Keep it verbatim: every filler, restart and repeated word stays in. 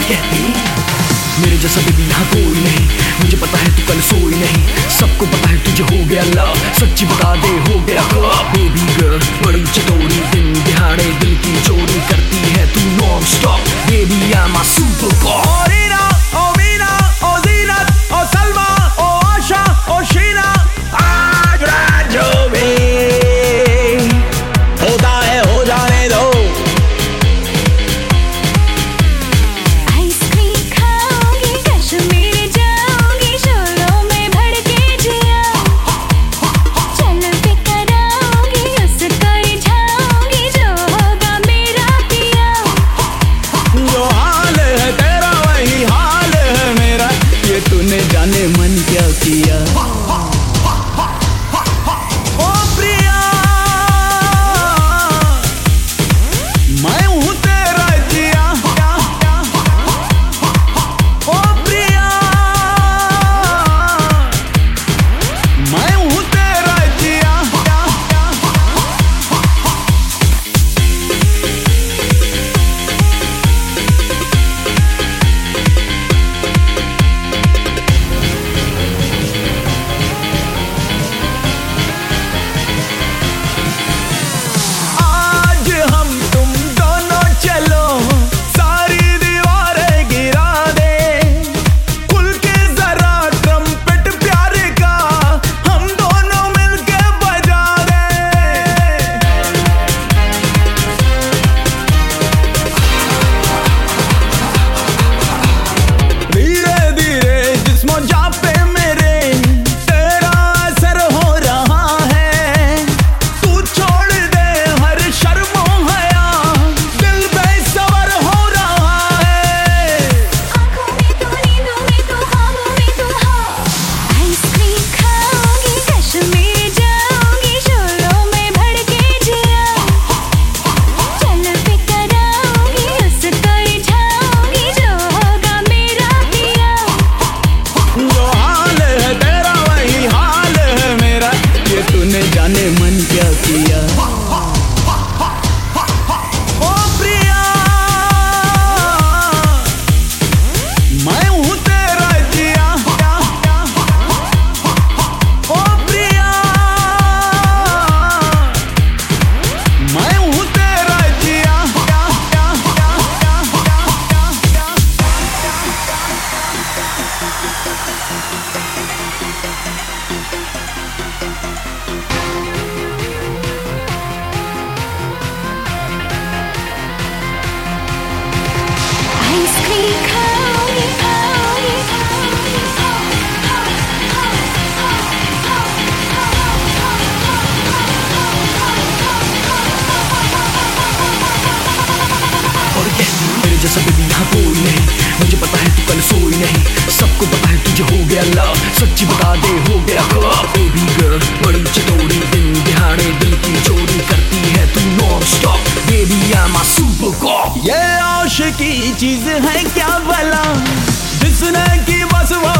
कहती मेरे जैसा बेबी यहाँ कोई नहीं, मुझे पता है तू कल सोई नहीं, सबको पता है तुझे हो गया लव, सच्ची बता दे हो गया कब। बेबी गर्ल बड़ी चटोरी, दिन दिहाड़े दिल की चोरी करती है तू non stop, baby I am a super cop. Reena ओ मीना ओ ज़ीनत ओ सलमा ओ आशा ओ शीना, आज रात जो भी होता है हो जाने दो। जाने मन क्या किया ओ प्रिया, मैं हूँ तेरा जिया। ओ प्रिया, मैं हूँ तेरा जिया। जाने मन क्या किया ओ प्रिया, मैं हूँ तेरा जिया। ओ प्रिया, मैं हूँ तेरा जिया। मेरे जैसा बेबी यहाँ कोई नहीं, मुझे पता है तू कल सोई नहीं, सबको पता है तुझे हो गया लव, सच्ची बता दे हो गया कब। बेबी गर्ल बड़ी चटोरी, दिन दिहाड़े दिल की चोरी करती है तू non stop, baby I am a super cop. ये आशिकी चीज है क्या भला, जिसने की बस वो